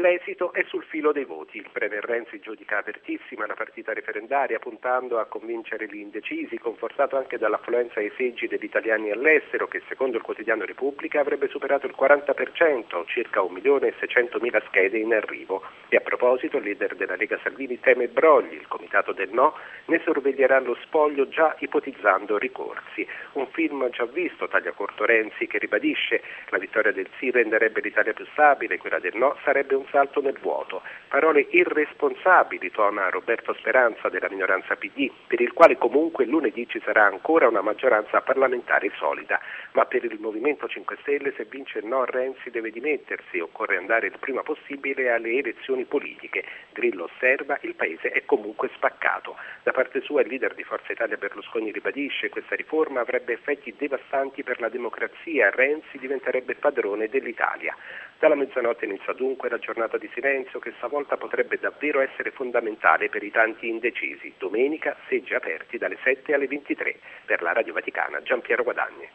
L'esito è sul filo dei voti. Il premier Renzi giudica apertissima la partita referendaria, puntando a convincere gli indecisi, confortato anche dall'affluenza ai seggi degli italiani all'estero, che secondo il quotidiano Repubblica avrebbe superato il 40%, circa 1.600.000 schede in arrivo. E a proposito, il leader della Lega Salvini teme brogli. Il comitato del no ne sorveglierà lo spoglio, già ipotizzando ricorsi. Un film già visto, taglia corto Renzi, che ribadisce: la vittoria del sì renderebbe l'Italia più stabile, quella del no sarebbe un salto nel vuoto. Parole irresponsabili, tona Roberto Speranza della minoranza PD, per il quale comunque lunedì ci sarà ancora una maggioranza parlamentare solida. Ma per il Movimento 5 Stelle, se vince il no, Renzi deve dimettersi. Occorre andare il prima possibile alle elezioni politiche. Grillo osserva: il paese è comunque spaccato. Da parte sua il leader di Forza Italia Berlusconi ribadisce: questa riforma avrebbe effetti devastanti per la democrazia. Renzi diventerebbe padrone dell'Italia. Dalla mezzanotte inizia dunque la giornata di silenzio, che stavolta potrebbe davvero essere fondamentale per i tanti indecisi. Domenica seggi aperti dalle 7 alle 23. Per la Radio Vaticana, Giampiero Guadagni.